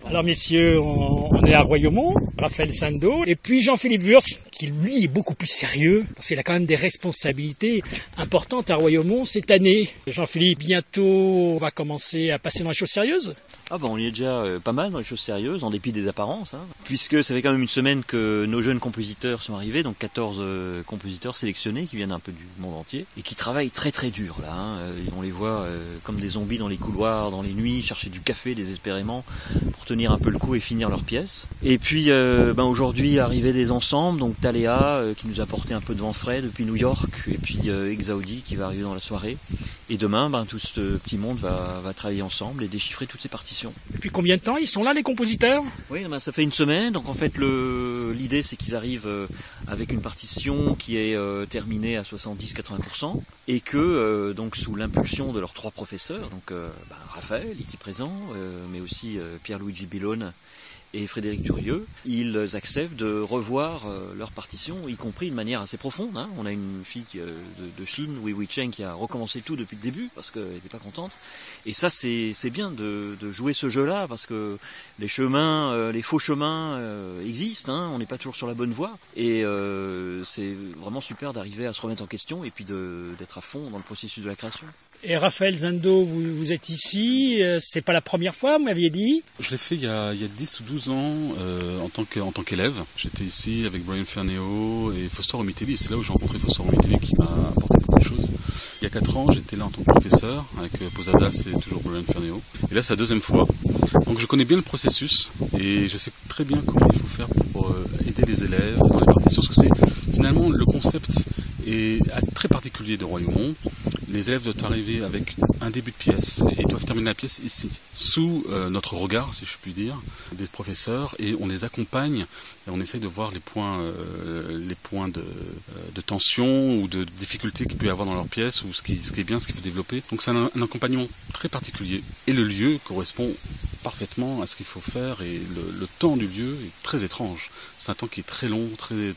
Alors messieurs, on est à Royaumont, Raphaël Sando, et puis Jean-Philippe Wurtz, qui lui est beaucoup plus sérieux, parce qu'il a quand même des responsabilités importantes à Royaumont cette année. Jean-Philippe, bientôt on va commencer à passer dans les choses sérieuses. Ah bah on y est déjà pas mal dans les choses sérieuses, en dépit des apparences, puisque ça fait quand même une semaine que nos jeunes compositeurs sont arrivés, donc 14 compositeurs sélectionnés qui viennent un peu du monde entier, et qui travaillent très très dur là. On les voit comme des zombies dans les couloirs, dans les nuits, chercher du café désespérément pour tenir un peu le coup et finir leur pièce. Et puis aujourd'hui l'arrivée des ensembles, donc Thaléa qui nous a apporté un peu de vent frais depuis New York, et puis Exaudi qui va arriver dans la soirée. Et demain, tout ce petit monde va travailler ensemble et déchiffrer toutes ces partitions. Depuis combien de temps ils sont là, les compositeurs ? Oui, ça fait une semaine. Donc en fait, l'idée c'est qu'ils arrivent avec une partition qui est terminée à 70-80%, et que donc sous l'impulsion de leurs 3 professeurs, donc Raphaël ici présent, mais aussi Pierluigi Billone et Frédéric Durieux, ils acceptent de revoir leur partition, y compris de manière assez profonde. On a une fille de Chine, Wei Cheng, qui a recommencé tout depuis le début parce qu'elle n'était pas contente. Et ça, c'est bien de jouer ce jeu-là, parce que les chemins, les faux chemins existent. On n'est pas toujours sur la bonne voie. Et c'est vraiment super d'arriver à se remettre en question et puis d'être à fond dans le processus de la création. Et Raphaël Sando, vous êtes ici, c'est pas la première fois, vous m'aviez dit ? Je l'ai fait il y a 10 ou 12 ans en tant qu'élève. J'étais ici avec Brian Ferneo et Foster Omitelli, c'est là où j'ai rencontré Foster Omitelli qui m'a apporté beaucoup de choses. Il y a 4 ans, j'étais là en tant que professeur avec Posadas et toujours Brian Ferneo. Et là, c'est la 2e fois. Donc je connais bien le processus et je sais très bien comment il faut faire pour aider les élèves dans les partitions. Parce que c'est finalement le concept est très particulier de Royaumont. Les élèves doivent arriver avec un début de pièce et doivent terminer la pièce ici, sous notre regard, si je puis dire, des professeurs, et on les accompagne et on essaye de voir les points de tension ou de difficulté qu'il peut y avoir dans leur pièce, ou ce qui est bien, ce qu'il faut développer. Donc c'est un accompagnement très particulier. Et le lieu correspond parfaitement à ce qu'il faut faire, et le temps du lieu est très étrange. C'est un temps qui est très long, très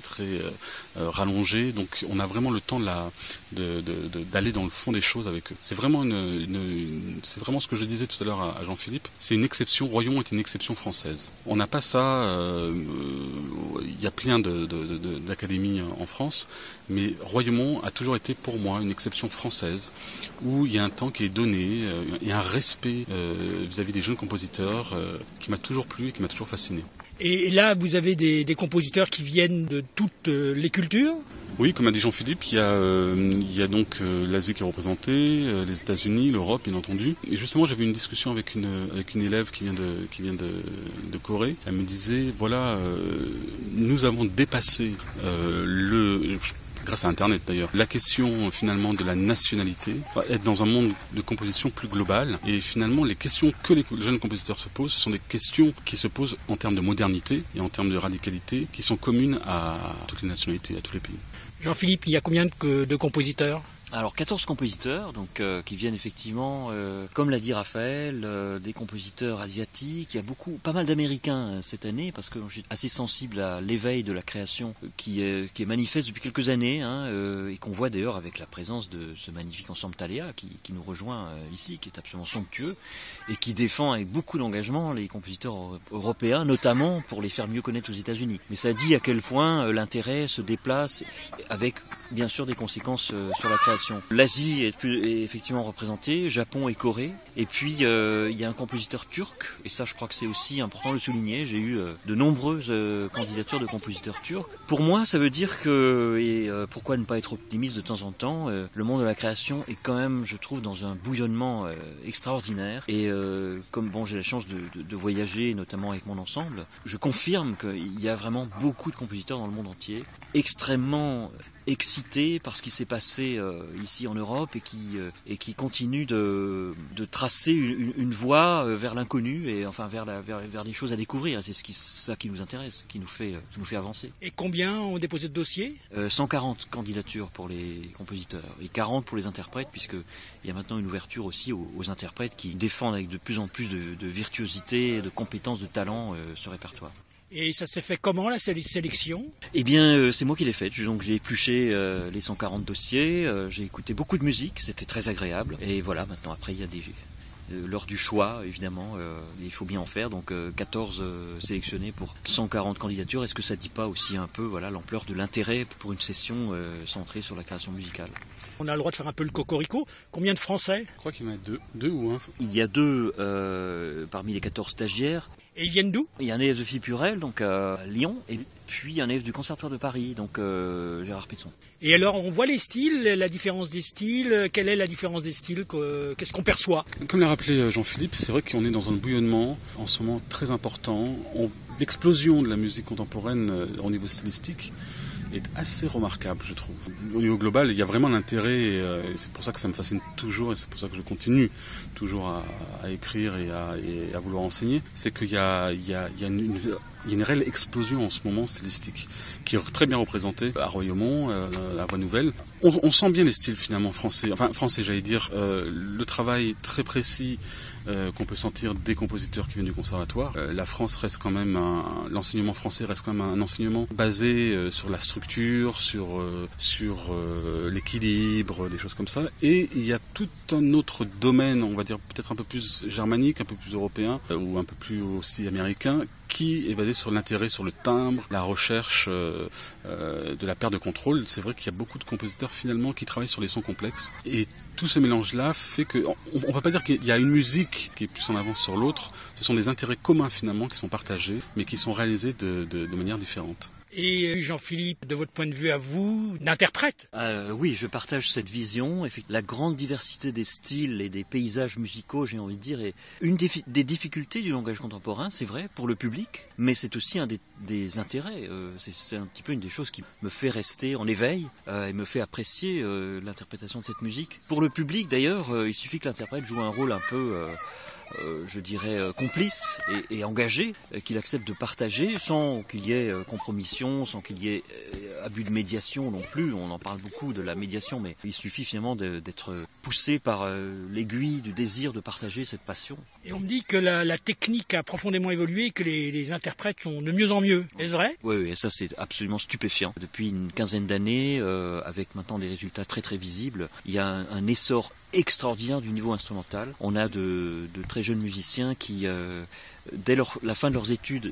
rallongé, donc on a vraiment le temps d'aller dans le fond des choses avec eux. C'est vraiment c'est vraiment ce que je disais tout à l'heure à Jean-Philippe. C'est une exception. Royaumont est une exception française. On n'a pas ça. Il y a plein d'académies en France, mais Royaumont a toujours été pour moi une exception française, où il y a un temps qui est donné, il y a un respect vis-à-vis des jeunes compositeurs qui m'a toujours plu et qui m'a toujours fasciné. Et là, vous avez des compositeurs qui viennent de toutes les cultures ? Oui, comme a dit Jean-Philippe, il y a donc l'Asie qui est représentée, les États-Unis, l'Europe, bien entendu. Et justement, j'avais une discussion avec une élève qui vient de Corée. Elle me disait, voilà, nous avons dépassé grâce à Internet d'ailleurs, la question finalement de la nationalité, être dans un monde de composition plus global, et finalement les questions que les jeunes compositeurs se posent, ce sont des questions qui se posent en termes de modernité et en termes de radicalité, qui sont communes à toutes les nationalités, à tous les pays. Jean-Philippe, il y a combien de compositeurs ? Alors 14 compositeurs, donc qui viennent effectivement, comme l'a dit Raphaël, des compositeurs asiatiques. Il y a pas mal d'Américains cette année, parce que je suis assez sensible à l'éveil de la création qui est manifeste depuis quelques années, et qu'on voit d'ailleurs avec la présence de ce magnifique ensemble Thaléa qui nous rejoint ici, qui est absolument somptueux et qui défend avec beaucoup d'engagement les compositeurs européens, notamment pour les faire mieux connaître aux États-Unis. Mais ça dit à quel point l'intérêt se déplace, avec bien sûr des conséquences sur la création. L'Asie est effectivement représentée, Japon et Corée. Et puis il y a un compositeur turc, et ça je crois que c'est aussi important de le souligner. J'ai eu de nombreuses candidatures de compositeurs turcs. Pour moi, ça veut dire que, et pourquoi ne pas être optimiste de temps en temps, le monde de la création est quand même, je trouve, dans un bouillonnement extraordinaire. Et comme j'ai la chance de voyager, notamment avec mon ensemble, je confirme qu'il y a vraiment beaucoup de compositeurs dans le monde entier, extrêmement excité par ce qui s'est passé ici en Europe, et qui continue de tracer une voie vers l'inconnu, et enfin vers des choses à découvrir. C'est ça qui nous intéresse, qui nous fait avancer. Et combien ont déposé de dossiers ? 140 candidatures pour les compositeurs et 40 pour les interprètes, puisqu'il y a maintenant une ouverture aussi aux interprètes qui défendent avec de plus en plus de virtuosité, de compétences, de talent ce répertoire. Et ça s'est fait comment, la sélection ? Eh bien, c'est moi qui l'ai faite. Donc j'ai épluché les 140 dossiers, j'ai écouté beaucoup de musique, c'était très agréable. Et voilà, maintenant après il y a Lors du choix, évidemment, il faut bien en faire, donc 14 sélectionnés pour 140 candidatures. Est-ce que ça ne dit pas aussi un peu l'ampleur de l'intérêt pour une session centrée sur la création musicale? On a le droit de faire un peu le cocorico. Combien de Français? Je crois qu'il y en a deux ou un. Il y a 2 parmi les 14 stagiaires. Et ils viennent d'où? Il y a un élève de Philippe-Purel, donc à Lyon, et puis un élève du Conservatoire de Paris, donc Gérard Pesson. Et alors, on voit les styles, la différence des styles. Quelle est la différence des styles? Qu'est-ce qu'on perçoit? Comme l'a rappelé Jean-Philippe, c'est vrai qu'on est dans un bouillonnement en ce moment très important. L'explosion de la musique contemporaine au niveau stylistique est assez remarquable, je trouve. Au niveau global, il y a vraiment l'intérêt, et c'est pour ça que ça me fascine toujours, et c'est pour ça que je continue toujours à écrire et à vouloir enseigner, c'est qu'il y a une réelle explosion en ce moment stylistique, qui est très bien représentée à Royaumont, à Voix Nouvelle. On sent bien les styles finalement français, j'allais dire, le travail très précis qu'on peut sentir des compositeurs qui viennent du conservatoire. La France reste quand même l'enseignement français reste quand même un enseignement basé sur la structure, sur l'équilibre, des choses comme ça. Et il y a tout un autre domaine, on va dire peut-être un peu plus germanique, un peu plus européen, ou un peu plus aussi américain, qui est basé sur l'intérêt, sur le timbre, la recherche de la perte de contrôle. C'est vrai qu'il y a beaucoup de compositeurs finalement qui travaillent sur les sons complexes. Et tout ce mélange-là fait que on ne va pas dire qu'il y a une musique qui est plus en avance sur l'autre. Ce sont des intérêts communs finalement qui sont partagés, mais qui sont réalisés de manière différente. Et Jean-Philippe, de votre point de vue à vous, d'interprète? Oui, je partage cette vision. La grande diversité des styles et des paysages musicaux, j'ai envie de dire, est une des difficultés du langage contemporain, c'est vrai, pour le public, mais c'est aussi un des intérêts. C'est un petit peu une des choses qui me fait rester en éveil et me fait apprécier l'interprétation de cette musique. Pour le public, d'ailleurs, il suffit que l'interprète joue un rôle un peu... je dirais complice et engagé, qu'il accepte de partager sans qu'il y ait compromission, sans qu'il y ait abus de médiation non plus. On en parle beaucoup de la médiation, mais il suffit finalement d'être poussé par l'aiguille du désir de partager cette passion. Et on me dit que la technique a profondément évolué, que les interprètes sont de mieux en mieux. Est-ce vrai? Oui, et ça c'est absolument stupéfiant. Depuis une quinzaine d'années, avec maintenant des résultats très très visibles, il y a un essor extraordinaire du niveau instrumental. On a de très jeunes musiciens qui, dès la fin de leurs études,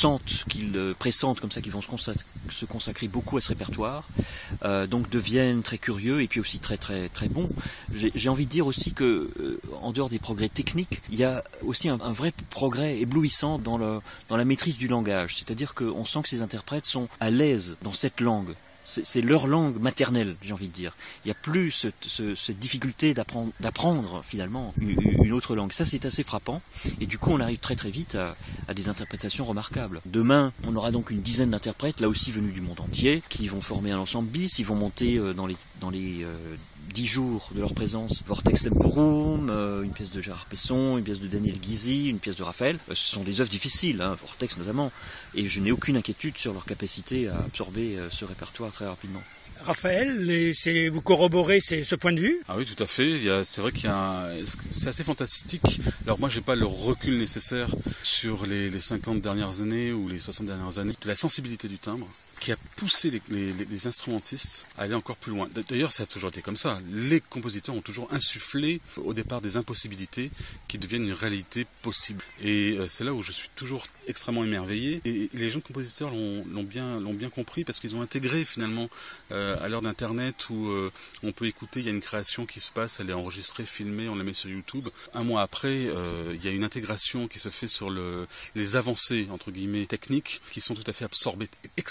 pressentent comme ça qu'ils vont se consacrer beaucoup à ce répertoire, donc deviennent très curieux et puis aussi très très très bons. J'ai envie de dire aussi que, en dehors des progrès techniques, il y a aussi un vrai progrès éblouissant dans la maîtrise du langage. C'est-à-dire qu'on sent que ces interprètes sont à l'aise dans cette langue. C'est leur langue maternelle, j'ai envie de dire. Il n'y a plus cette difficulté d'apprendre finalement une autre langue. Ça, c'est assez frappant. Et du coup, on arrive très très vite à des interprétations remarquables. Demain, on aura donc une dizaine d'interprètes, là aussi venus du monde entier, qui vont former un ensemble bis. Ils vont monter dans les 10 jours de leur présence Vortex Temporum, une pièce de Gérard Pesson, une pièce de Daniel Gysi, une pièce de Raphaël. Ce sont des œuvres difficiles, Vortex notamment, et je n'ai aucune inquiétude sur leur capacité à absorber ce répertoire très rapidement. Raphaël, vous corroborez ce point de vue? Ah oui, tout à fait. C'est vrai c'est assez fantastique. Alors moi, j'ai pas le recul nécessaire sur les 50 dernières années ou les 60 dernières années de la sensibilité du timbre qui a poussé les instrumentistes à aller encore plus loin. D'ailleurs, ça a toujours été comme ça. Les compositeurs ont toujours insufflé au départ des impossibilités qui deviennent une réalité possible. Et c'est là où je suis toujours extrêmement émerveillé. Et les jeunes compositeurs l'ont bien compris parce qu'ils ont intégré finalement à l'heure d'Internet où on peut écouter, il y a une création qui se passe, elle est enregistrée, filmée, on la met sur YouTube. Un mois après, il y a une intégration qui se fait sur les avancées entre guillemets techniques qui sont tout à fait absorbées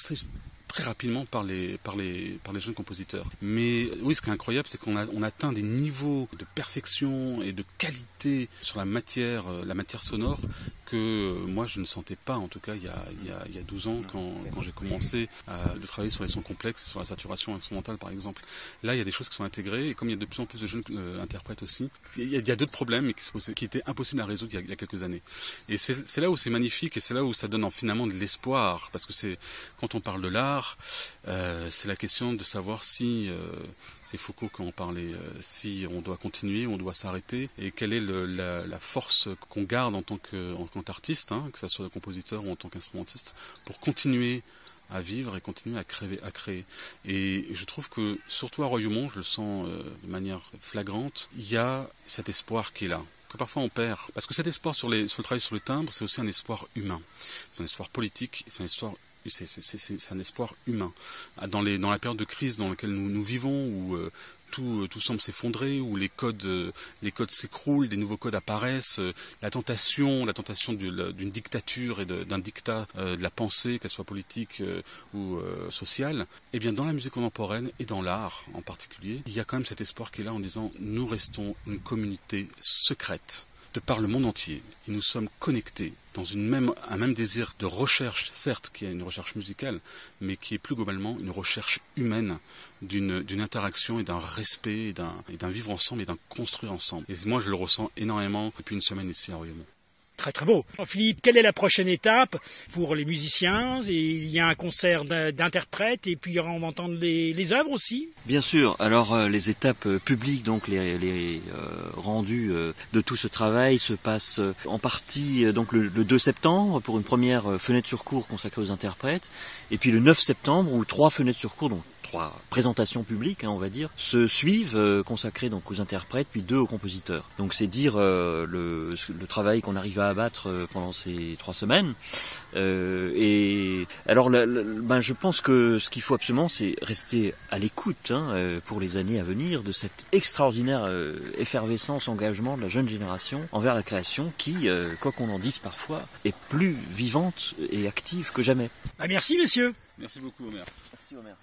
très rapidement par les jeunes compositeurs. Mais oui, ce qui est incroyable, c'est qu'on atteint des niveaux de perfection et de qualité sur la matière sonore que moi je ne sentais pas, en tout cas il y a 12 ans quand j'ai commencé de travailler sur les sons complexes, sur la saturation instrumentale par exemple. Là il y a des choses qui sont intégrées et comme il y a de plus en plus de jeunes interprètes aussi, il y a d'autres problèmes qui étaient impossibles à résoudre il y a quelques années. Et c'est là où c'est magnifique et c'est là où ça donne finalement de l'espoir, parce que quand on parle de l'art, c'est la question de savoir si c'est Foucault quand on parlait, si on doit continuer, on doit s'arrêter, et quelle est la force qu'on garde en tant qu'artiste, que ce soit compositeur ou en tant qu'instrumentiste, pour continuer à vivre et continuer à créer. Et je trouve que, surtout à Royaumont, je le sens de manière flagrante, il y a cet espoir qui est là. que parfois on perd. Parce que cet espoir sur le travail sur le timbre, c'est aussi un espoir humain. C'est un espoir politique, c'est un espoir humain. Dans la période de crise dans laquelle nous vivons, où tout semble s'effondrer, où les codes s'écroulent, des nouveaux codes apparaissent, la tentation d'une dictature et d'un dictat de la pensée, qu'elle soit politique ou sociale, eh bien dans la musique contemporaine et dans l'art en particulier, il y a quand même cet espoir qui est là en disant nous restons une communauté secrète de par le monde entier, et nous sommes connectés dans un même désir de recherche, certes qui est une recherche musicale, mais qui est plus globalement une recherche humaine, d'une interaction et d'un respect, et d'un vivre ensemble et d'un construire ensemble. Et moi je le ressens énormément depuis une semaine ici à Royaumont. Très très beau. Philippe, quelle est la prochaine étape pour les musiciens? Il y a un concert d'interprètes et puis on va entendre les œuvres aussi. Bien sûr. Alors les étapes publiques, donc les rendus de tout ce travail se passent en partie donc le 2 septembre pour une première fenêtre sur cours consacrée aux interprètes, et puis le 9 septembre où 3 fenêtres sur cours, donc 3 présentations publiques, on va dire, se suivent, consacrées donc aux interprètes, puis 2 aux compositeurs. Donc c'est dire le travail qu'on arrive à abattre pendant ces 3 semaines. Et alors, je pense que ce qu'il faut absolument, c'est rester à l'écoute pour les années à venir de cette extraordinaire effervescence, engagement de la jeune génération envers la création qui, quoi qu'on en dise parfois, est plus vivante et active que jamais. Merci messieurs. Merci beaucoup Omer. Merci Omer.